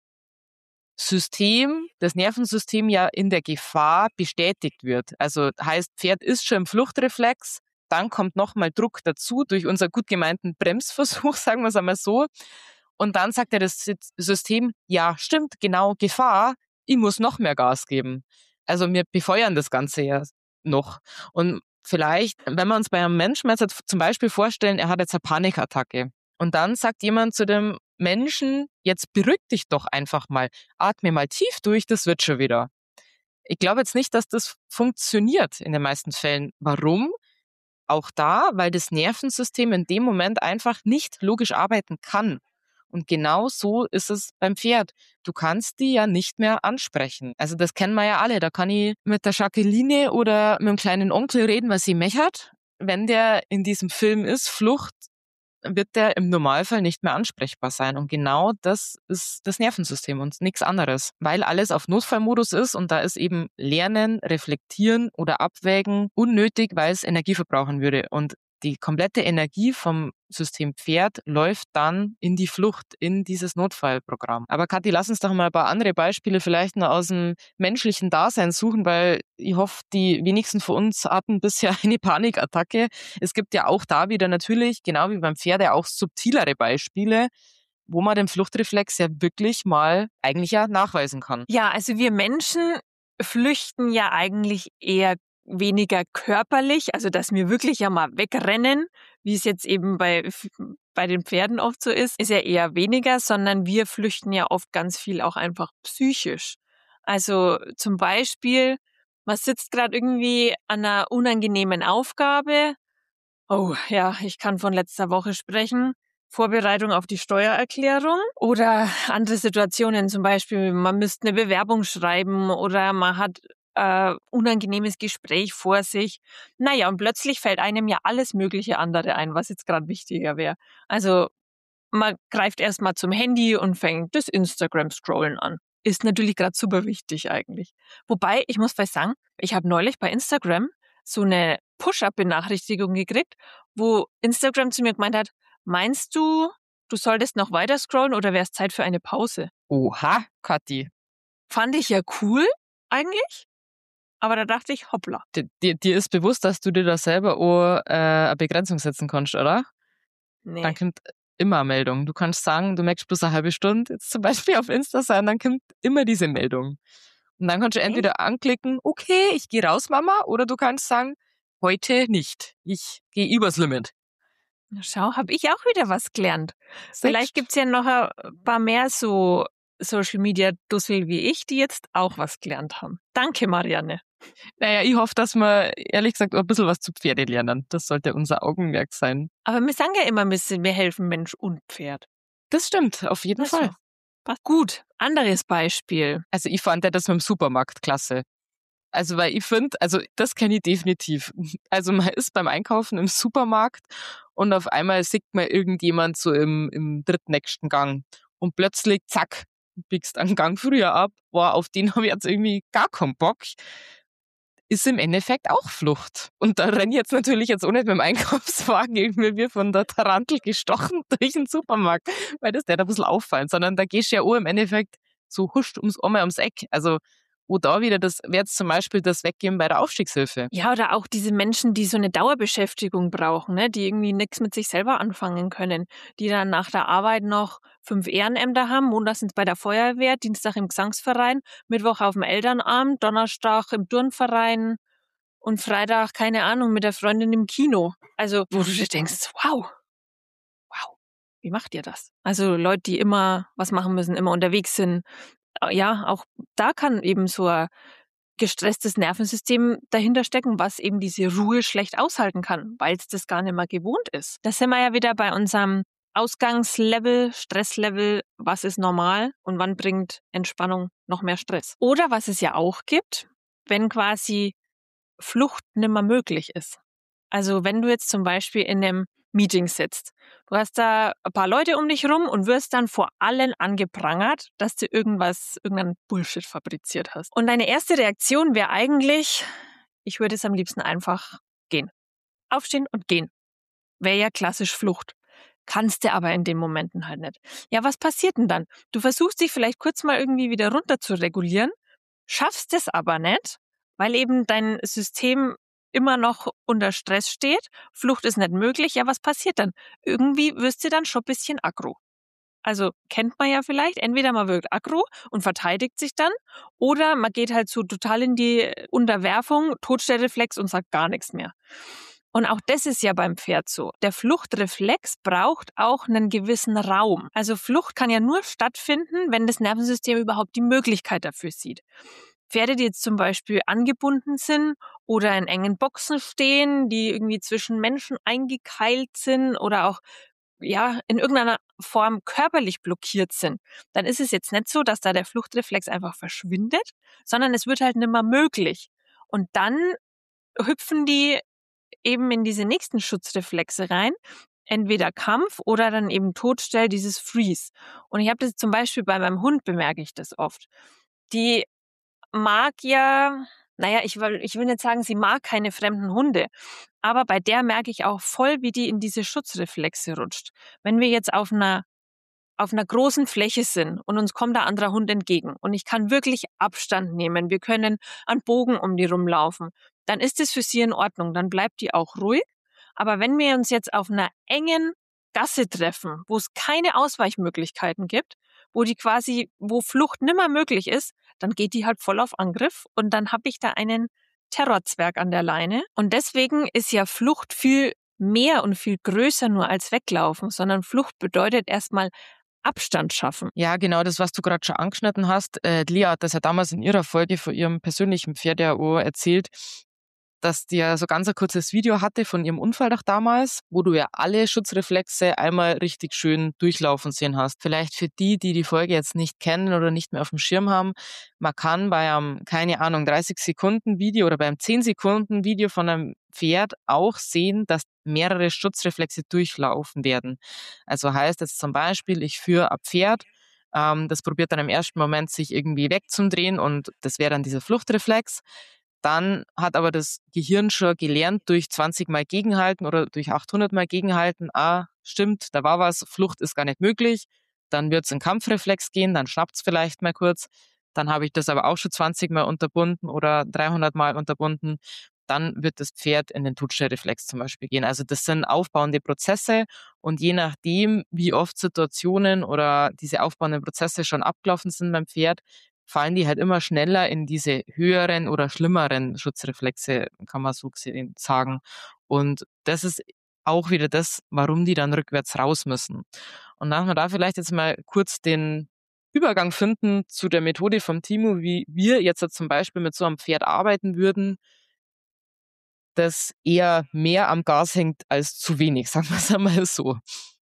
System, das Nervensystem ja in der Gefahr bestätigt wird. Also heißt, Pferd ist schon im Fluchtreflex, dann kommt nochmal Druck dazu durch unseren gut gemeinten Bremsversuch, sagen wir es einmal so. Und dann sagt ja das System, ja stimmt, genau, Gefahr, ich muss noch mehr Gas geben. Also wir befeuern das Ganze ja noch. Und vielleicht, wenn wir uns bei einem Menschen jetzt zum Beispiel vorstellen, er hat jetzt eine Panikattacke. Und dann sagt jemand zu dem Menschen, jetzt beruhig dich doch einfach mal, atme mal tief durch, das wird schon wieder. Ich glaube jetzt nicht, dass das funktioniert in den meisten Fällen. Warum? Auch da, weil das Nervensystem in dem Moment einfach nicht logisch arbeiten kann. Und genau so ist es beim Pferd. Du kannst die ja nicht mehr ansprechen. Also das kennen wir ja alle. Da kann ich mit der Jacqueline oder mit dem kleinen Onkel reden, was sie mechert. Wenn der in diesem Film ist, Flucht, wird der im Normalfall nicht mehr ansprechbar sein. Und genau das ist das Nervensystem und nichts anderes. Weil alles auf Notfallmodus ist und da ist eben Lernen, Reflektieren oder Abwägen unnötig, weil es Energie verbrauchen würde. Und die komplette Energie vom System Pferd läuft dann in die Flucht, in dieses Notfallprogramm. Aber Kathi, lass uns doch mal ein paar andere Beispiele vielleicht noch aus dem menschlichen Dasein suchen, weil ich hoffe, die wenigsten von uns hatten bisher eine Panikattacke. Es gibt ja auch da wieder natürlich, genau wie beim Pferd, auch subtilere Beispiele, wo man den Fluchtreflex ja wirklich mal eigentlich ja nachweisen kann. Ja, also wir Menschen flüchten ja eigentlich eher weniger körperlich, also dass wir wirklich ja mal wegrennen, wie es jetzt eben bei, bei den Pferden oft so ist, ist ja eher weniger, sondern wir flüchten ja oft ganz viel auch einfach psychisch. Also zum Beispiel, man sitzt gerade irgendwie an einer unangenehmen Aufgabe. Oh ja, ich kann von letzter Woche sprechen. Vorbereitung auf die Steuererklärung oder andere Situationen, zum Beispiel man müsste eine Bewerbung schreiben oder man hat äh, unangenehmes Gespräch vor sich. Naja, und plötzlich fällt einem ja alles mögliche andere ein, was jetzt gerade wichtiger wäre. Also man greift erstmal zum Handy und fängt das Instagram-Scrollen an. Ist natürlich gerade super wichtig eigentlich. Wobei, ich muss vielleicht sagen, ich habe neulich bei Instagram so eine Push-Up-Benachrichtigung gekriegt, wo Instagram zu mir gemeint hat, meinst du, du solltest noch weiter scrollen oder wäre es Zeit für eine Pause? Oha, Kathi. Fand ich ja cool, eigentlich. Aber da dachte ich, hoppla. Dir, dir ist bewusst, dass du dir da selber auch äh, eine Begrenzung setzen kannst, oder? Nee. Dann kommt immer eine Meldung. Du kannst sagen, du möchtest bloß eine halbe Stunde jetzt zum Beispiel auf Insta sein, dann kommt immer diese Meldung. Und dann kannst du entweder anklicken, okay, ich gehe raus, Mama, oder du kannst sagen, heute nicht. Ich gehe übers Limit. Schau, habe ich auch wieder was gelernt. Vielleicht gibt's ja noch ein paar mehr so Social-Media-Dussel wie ich, die jetzt auch was gelernt haben. Danke, Marianne. Naja, ich hoffe, dass wir, ehrlich gesagt, ein bisschen was zu Pferde lernen. Das sollte unser Augenmerk sein. Aber wir sagen ja immer, wir helfen Mensch und Pferd. Das stimmt, auf jeden Also, Fall. passt. Gut, anderes Beispiel. Also ich fand ja das mit dem Supermarkt klasse. Also weil ich finde, also das kenne ich definitiv. Also man ist beim Einkaufen im Supermarkt und auf einmal sieht man irgendjemand so im, im drittnächsten Gang. Und plötzlich, zack, biegst einen Gang früher ab. Boah, auf den habe ich jetzt irgendwie gar keinen Bock. Ist im Endeffekt auch Flucht. Und da renne ich jetzt natürlich jetzt auch nicht mit dem Einkaufswagen irgendwie wie von der Tarantel gestochen durch den Supermarkt, weil das der da ein bisschen auffallen, sondern da gehst du ja auch im Endeffekt so huscht ums einmal ums Eck. Also wo da wieder, das wäre jetzt zum Beispiel das Weggehen bei der Aufstiegshilfe. Ja, oder auch diese Menschen, die so eine Dauerbeschäftigung brauchen, ne? Die irgendwie nichts mit sich selber anfangen können, die dann nach der Arbeit noch fünf Ehrenämter haben, Montag sind bei der Feuerwehr, Dienstag im Gesangsverein, Mittwoch auf dem Elternabend, Donnerstag im Turnverein und Freitag, keine Ahnung, mit der Freundin im Kino. Also, wo du dir denkst, wow, wow, wie macht ihr das? Also Leute, die immer was machen müssen, immer unterwegs sind. Ja, auch da kann eben so ein gestresstes Nervensystem dahinter stecken, was eben diese Ruhe schlecht aushalten kann, weil es das gar nicht mehr gewohnt ist. Da sind wir ja wieder bei unserem Ausgangslevel, Stresslevel, was ist normal und wann bringt Entspannung noch mehr Stress. Oder was es ja auch gibt, wenn quasi Flucht nimmer möglich ist. Also wenn du jetzt zum Beispiel in einem Meeting sitzt, du hast da ein paar Leute um dich rum und wirst dann vor allen angeprangert, dass du irgendwas, irgendeinen Bullshit fabriziert hast. Und deine erste Reaktion wäre eigentlich, ich würde es am liebsten einfach gehen. Aufstehen und gehen. Wäre ja klassisch Flucht. Kannst du aber in den Momenten halt nicht. Ja, was passiert denn dann? Du versuchst dich vielleicht kurz mal irgendwie wieder runter zu regulieren, schaffst es aber nicht, weil eben dein System immer noch unter Stress steht, Flucht ist nicht möglich, ja, was passiert dann? Irgendwie wirst du dann schon ein bisschen aggro. Also kennt man ja vielleicht, entweder man wirkt aggro und verteidigt sich dann oder man geht halt so total in die Unterwerfung, Todstellreflex und sagt gar nichts mehr. Und auch das ist ja beim Pferd so. Der Fluchtreflex braucht auch einen gewissen Raum. Also Flucht kann ja nur stattfinden, wenn das Nervensystem überhaupt die Möglichkeit dafür sieht. Pferde, die jetzt zum Beispiel angebunden sind oder in engen Boxen stehen, die irgendwie zwischen Menschen eingekeilt sind oder auch ja in irgendeiner Form körperlich blockiert sind, dann ist es jetzt nicht so, dass da der Fluchtreflex einfach verschwindet, sondern es wird halt nicht mehr möglich. Und dann hüpfen die eben in diese nächsten Schutzreflexe rein, entweder Kampf oder dann eben Todstell, dieses Freeze. Und ich habe das zum Beispiel bei meinem Hund, bemerke ich das oft. Die mag ja, naja, ich will, ich will nicht sagen, sie mag keine fremden Hunde, aber bei der merke ich auch voll, wie die in diese Schutzreflexe rutscht. Wenn wir jetzt auf einer auf einer großen Fläche sind und uns kommt ein anderer Hund entgegen und ich kann wirklich Abstand nehmen, wir können an Bogen um die rumlaufen, dann ist es für sie in Ordnung, dann bleibt die auch ruhig. Aber wenn wir uns jetzt auf einer engen Gasse treffen, wo es keine Ausweichmöglichkeiten gibt, wo die quasi, wo Flucht nimmer möglich ist, dann geht die halt voll auf Angriff und dann habe ich da einen Terrorzwerg an der Leine. Und deswegen ist ja Flucht viel mehr und viel größer nur als weglaufen, sondern Flucht bedeutet erstmal Abstand schaffen. Ja, genau, das, was du gerade schon angeschnitten hast. Äh, Lea hat das ja damals in ihrer Folge von ihrem persönlichen Pferd ja auch erzählt, dass die ja so ganz ein kurzes Video hatte von ihrem Unfall doch damals, wo du ja alle Schutzreflexe einmal richtig schön durchlaufen sehen hast. Vielleicht für die, die die Folge jetzt nicht kennen oder nicht mehr auf dem Schirm haben, man kann bei einem, keine Ahnung, dreißig Sekunden Video oder beim zehn Sekunden Video von einem Pferd auch sehen, dass mehrere Schutzreflexe durchlaufen werden. Also heißt jetzt zum Beispiel, ich führe ein Pferd, ähm, das probiert dann im ersten Moment sich irgendwie wegzudrehen und das wäre dann dieser Fluchtreflex. Dann hat aber das Gehirn schon gelernt, durch zwanzig Mal gegenhalten oder durch achthundert Mal gegenhalten, ah, stimmt, da war was, Flucht ist gar nicht möglich. Dann wird es in Kampfreflex gehen, dann schnappt es vielleicht mal kurz. Dann habe ich das aber auch schon zwanzig Mal unterbunden oder dreihundert Mal unterbunden. Dann wird das Pferd in den Todstellreflex zum Beispiel gehen. Also das sind aufbauende Prozesse und je nachdem, wie oft Situationen oder diese aufbauenden Prozesse schon abgelaufen sind beim Pferd, fallen die halt immer schneller in diese höheren oder schlimmeren Schutzreflexe, kann man so gesehen sagen. Und das ist auch wieder das, warum die dann rückwärts raus müssen. Und dann wir da vielleicht jetzt mal kurz den Übergang finden zu der Methode vom Timo, wie wir jetzt zum Beispiel mit so einem Pferd arbeiten würden, das eher mehr am Gas hängt als zu wenig, sagen wir es einmal so.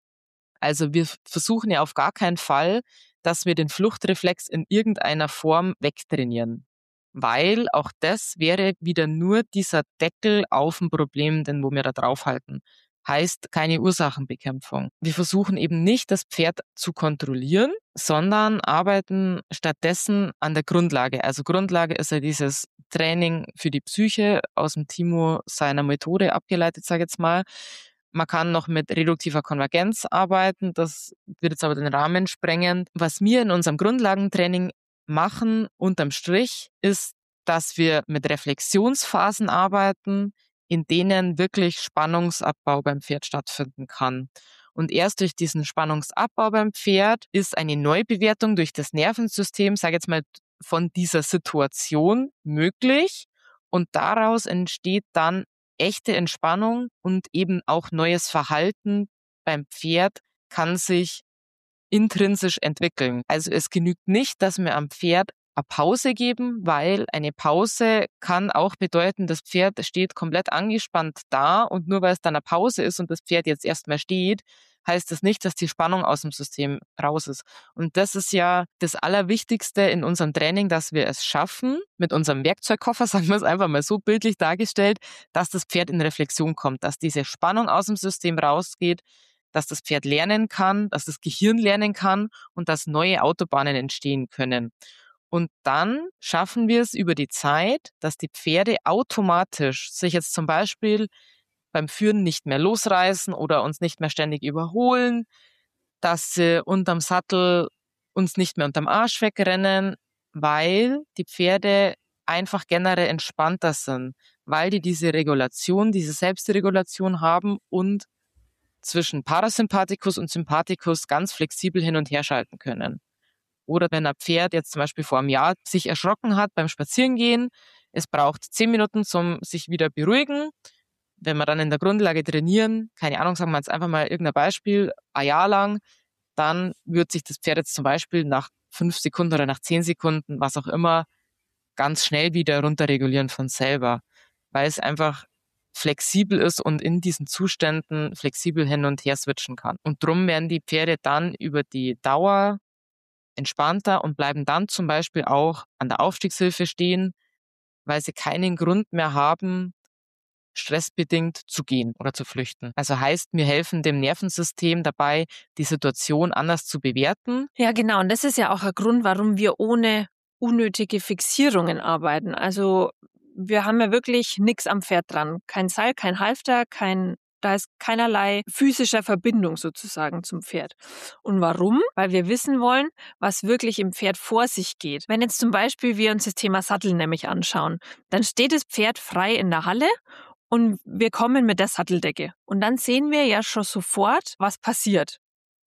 Also wir versuchen ja auf gar keinen Fall, dass wir den Fluchtreflex in irgendeiner Form wegtrainieren. Weil auch das wäre wieder nur dieser Deckel auf dem Problem, den wo wir da draufhalten. Heißt keine Ursachenbekämpfung. Wir versuchen eben nicht, das Pferd zu kontrollieren, sondern arbeiten stattdessen an der Grundlage. Also Grundlage ist ja dieses Training für die Psyche aus dem Timo seiner Methode abgeleitet, sage ich jetzt mal. Man kann noch mit reduktiver Konvergenz arbeiten, das wird jetzt aber den Rahmen sprengen. Was wir in unserem Grundlagentraining machen, unterm Strich, ist, dass wir mit Reflexionsphasen arbeiten, in denen wirklich Spannungsabbau beim Pferd stattfinden kann. Und erst durch diesen Spannungsabbau beim Pferd ist eine Neubewertung durch das Nervensystem, sage ich jetzt mal, von dieser Situation möglich. Und daraus entsteht dann echte Entspannung und eben auch neues Verhalten beim Pferd kann sich intrinsisch entwickeln. Also es genügt nicht, dass wir am Pferd eine Pause geben, weil eine Pause kann auch bedeuten, das Pferd steht komplett angespannt da und nur weil es dann eine Pause ist und das Pferd jetzt erstmal steht, heißt das nicht, dass die Spannung aus dem System raus ist. Und das ist ja das Allerwichtigste in unserem Training, dass wir es schaffen, mit unserem Werkzeugkoffer, sagen wir es einfach mal so bildlich dargestellt, dass das Pferd in Reflexion kommt, dass diese Spannung aus dem System rausgeht, dass das Pferd lernen kann, dass das Gehirn lernen kann und dass neue Autobahnen entstehen können. Und dann schaffen wir es über die Zeit, dass die Pferde automatisch sich jetzt zum Beispiel beim Führen nicht mehr losreißen oder uns nicht mehr ständig überholen, dass sie unterm Sattel uns nicht mehr unterm Arsch wegrennen, weil die Pferde einfach generell entspannter sind, weil die diese Regulation, diese Selbstregulation haben und zwischen Parasympathikus und Sympathikus ganz flexibel hin und her schalten können. Oder wenn ein Pferd jetzt zum Beispiel vor einem Jahr sich erschrocken hat beim Spazierengehen, es braucht zehn Minuten zum sich wieder beruhigen. Wenn wir dann in der Grundlage trainieren, keine Ahnung, sagen wir jetzt einfach mal irgendein Beispiel, ein Jahr lang, dann wird sich das Pferd jetzt zum Beispiel nach fünf Sekunden oder nach zehn Sekunden, was auch immer, ganz schnell wieder runterregulieren von selber, weil es einfach flexibel ist und in diesen Zuständen flexibel hin und her switchen kann. Und drum werden die Pferde dann über die Dauer entspannter und bleiben dann zum Beispiel auch an der Aufstiegshilfe stehen, weil sie keinen Grund mehr haben, stressbedingt zu gehen oder zu flüchten. Also heißt, wir helfen dem Nervensystem dabei, die Situation anders zu bewerten. Ja, genau. Und das ist ja auch ein Grund, warum wir ohne unnötige Fixierungen arbeiten. Also wir haben ja wirklich nichts am Pferd dran. Kein Seil, kein Halfter, kein Da ist keinerlei physischer Verbindung sozusagen zum Pferd. Und warum? Weil wir wissen wollen, was wirklich im Pferd vor sich geht. Wenn jetzt zum Beispiel wir uns das Thema Sattel nämlich anschauen, dann steht das Pferd frei in der Halle und wir kommen mit der Satteldecke. Und dann sehen wir ja schon sofort, was passiert.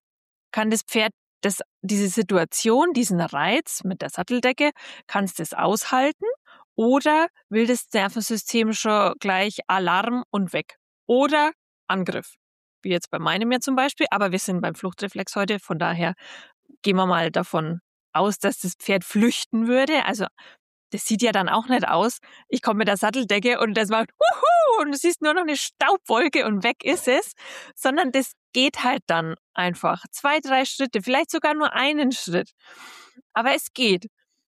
Kann das Pferd das, diese Situation, diesen Reiz mit der Satteldecke, kann es das aushalten? Oder will das Nervensystem schon gleich Alarm und weg? Oder Angriff, wie jetzt bei meinem ja zum Beispiel, aber wir sind beim Fluchtreflex heute, von daher gehen wir mal davon aus, dass das Pferd flüchten würde. Also das sieht ja dann auch nicht aus. Ich komme mit der Satteldecke und das macht Huhu und du siehst nur noch eine Staubwolke und weg ist es, sondern das geht halt dann einfach zwei, drei Schritte, vielleicht sogar nur einen Schritt, aber es geht.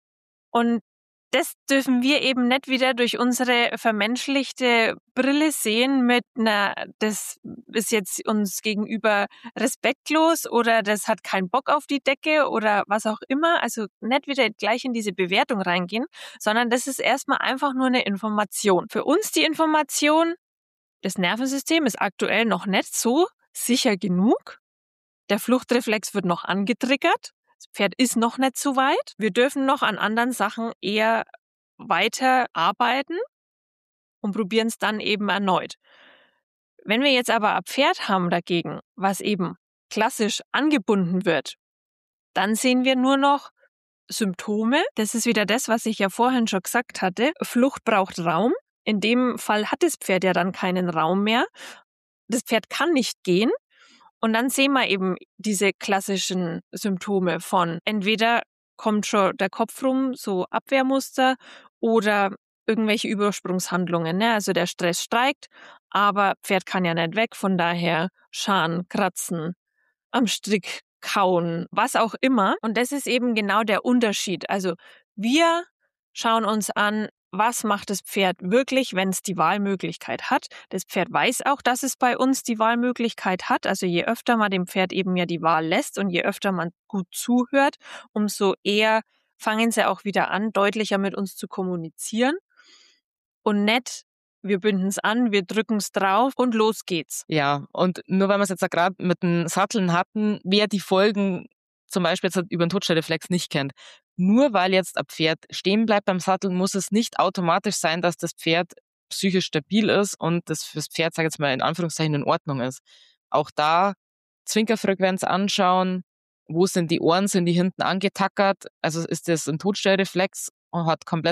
Und das dürfen wir eben nicht wieder durch unsere vermenschlichte Brille sehen mit einer, das ist jetzt uns gegenüber respektlos oder das hat keinen Bock auf die Decke oder was auch immer. Also nicht wieder gleich in diese Bewertung reingehen, sondern das ist erstmal einfach nur eine Information. Für uns die Information, das Nervensystem ist aktuell noch nicht so sicher genug. Der Fluchtreflex wird noch angetriggert. Das Pferd ist noch nicht so weit. Wir dürfen noch an anderen Sachen eher weiter arbeiten und probieren es dann eben erneut. Wenn wir jetzt aber ein Pferd haben dagegen, was eben klassisch angebunden wird, dann sehen wir nur noch Symptome. Das ist wieder das, was ich ja vorhin schon gesagt hatte. Flucht braucht Raum. In dem Fall hat das Pferd ja dann keinen Raum mehr. Das Pferd kann nicht gehen. Und dann sehen wir eben diese klassischen Symptome von entweder kommt schon der Kopf rum, so Abwehrmuster, oder irgendwelche Übersprungshandlungen. Ne? Also der Stress steigt, aber Pferd kann ja nicht weg, von daher scharen, kratzen, am Strick kauen, was auch immer. Und das ist eben genau der Unterschied. Also wir schauen uns an, was macht das Pferd wirklich, wenn es die Wahlmöglichkeit hat. Das Pferd weiß auch, dass es bei uns die Wahlmöglichkeit hat. Also je öfter man dem Pferd eben ja die Wahl lässt und je öfter man gut zuhört, umso eher fangen sie auch wieder an, deutlicher mit uns zu kommunizieren. Und nicht, wir binden es an, wir drücken es drauf und los geht's. Ja, und nur weil wir es jetzt gerade mit den Satteln hatten, wer die Folgen zum Beispiel jetzt über den Totstellreflex nicht kennt, nur weil jetzt ein Pferd stehen bleibt beim Sattel, muss es nicht automatisch sein, dass das Pferd psychisch stabil ist und das fürs Pferd, sage ich jetzt mal in Anführungszeichen, in Ordnung ist. Auch da Zwinkerfrequenz anschauen, wo sind die Ohren, sind die hinten angetackert, also ist das ein Totstellreflex und hat komplett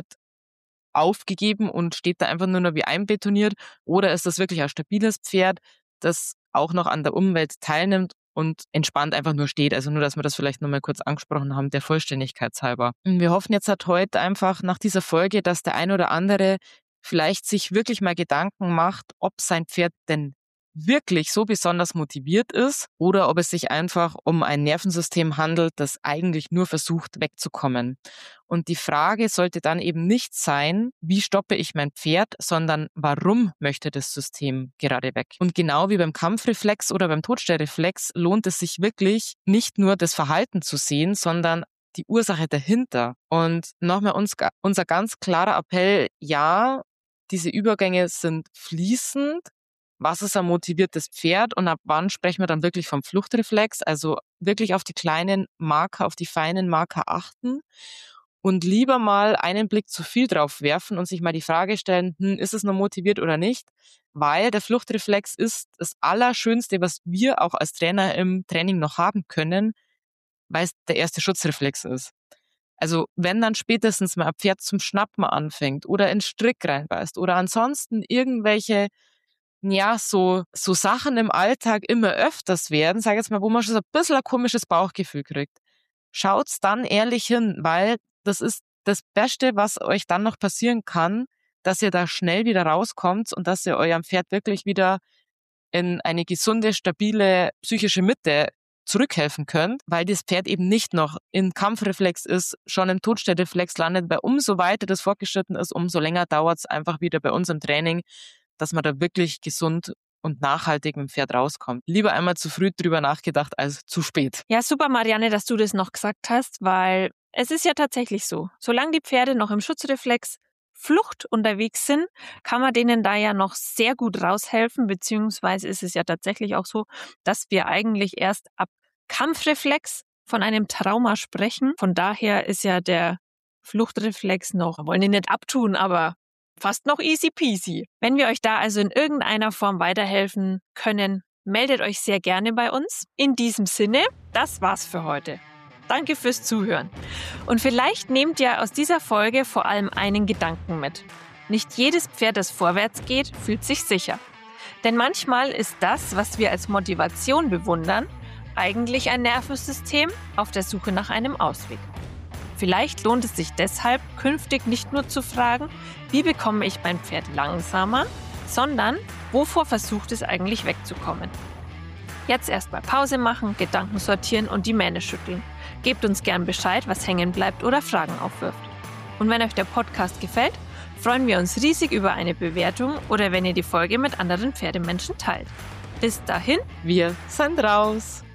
aufgegeben und steht da einfach nur noch wie einbetoniert, oder ist das wirklich ein stabiles Pferd, das auch noch an der Umwelt teilnimmt und entspannt einfach nur steht. Also nur, dass wir das vielleicht nochmal kurz angesprochen haben, der Vollständigkeit halber. Und wir hoffen jetzt halt heute einfach nach dieser Folge, dass der ein oder andere vielleicht sich wirklich mal Gedanken macht, ob sein Pferd denn wirklich so besonders motiviert ist oder ob es sich einfach um ein Nervensystem handelt, das eigentlich nur versucht wegzukommen. Und die Frage sollte dann eben nicht sein, wie stoppe ich mein Pferd, sondern warum möchte das System gerade weg? Und genau wie beim Kampfreflex oder beim Totstellreflex lohnt es sich wirklich, nicht nur das Verhalten zu sehen, sondern die Ursache dahinter. Und nochmal uns, unser ganz klarer Appell, ja, diese Übergänge sind fließend. Was ist ein motiviertes Pferd und ab wann sprechen wir dann wirklich vom Fluchtreflex? Also wirklich auf die kleinen Marker, auf die feinen Marker achten und lieber mal einen Blick zu viel drauf werfen und sich mal die Frage stellen, hm, ist es noch motiviert oder nicht? Weil der Fluchtreflex ist das Allerschönste, was wir auch als Trainer im Training noch haben können, weil es der erste Schutzreflex ist. Also wenn dann spätestens mal ein Pferd zum Schnappen anfängt oder in Strick reinbeißt oder ansonsten irgendwelche ja, so, so Sachen im Alltag immer öfters werden, sag jetzt mal, wo man schon so ein bisschen ein komisches Bauchgefühl kriegt. Schaut's dann ehrlich hin, weil das ist das Beste, was euch dann noch passieren kann, dass ihr da schnell wieder rauskommt und dass ihr eurem Pferd wirklich wieder in eine gesunde, stabile psychische Mitte zurückhelfen könnt, weil das Pferd eben nicht noch in Kampfreflex ist, schon im Totstellreflex landet, weil umso weiter das fortgeschritten ist, umso länger dauert's einfach wieder bei uns im Training, dass man da wirklich gesund und nachhaltig mit dem Pferd rauskommt. Lieber einmal zu früh drüber nachgedacht als zu spät. Ja, super, Marianne, dass du das noch gesagt hast, weil es ist ja tatsächlich so. Solange die Pferde noch im Schutzreflex Flucht unterwegs sind, kann man denen da ja noch sehr gut raushelfen, beziehungsweise ist es ja tatsächlich auch so, dass wir eigentlich erst ab Kampfreflex von einem Trauma sprechen. Von daher ist ja der Fluchtreflex noch, wir wollen ihn nicht abtun, aber fast noch easy peasy. Wenn wir euch da also in irgendeiner Form weiterhelfen können, meldet euch sehr gerne bei uns. In diesem Sinne, das war's für heute. Danke fürs Zuhören. Und vielleicht nehmt ihr aus dieser Folge vor allem einen Gedanken mit. Nicht jedes Pferd, das vorwärts geht, fühlt sich sicher. Denn manchmal ist das, was wir als Motivation bewundern, eigentlich ein Nervensystem auf der Suche nach einem Ausweg. Vielleicht lohnt es sich deshalb, künftig nicht nur zu fragen, wie bekomme ich mein Pferd langsamer, sondern wovor versucht es eigentlich wegzukommen. Jetzt erstmal Pause machen, Gedanken sortieren und die Mähne schütteln. Gebt uns gern Bescheid, was hängen bleibt oder Fragen aufwirft. Und wenn euch der Podcast gefällt, freuen wir uns riesig über eine Bewertung oder wenn ihr die Folge mit anderen Pferdemenschen teilt. Bis dahin, wir sind raus!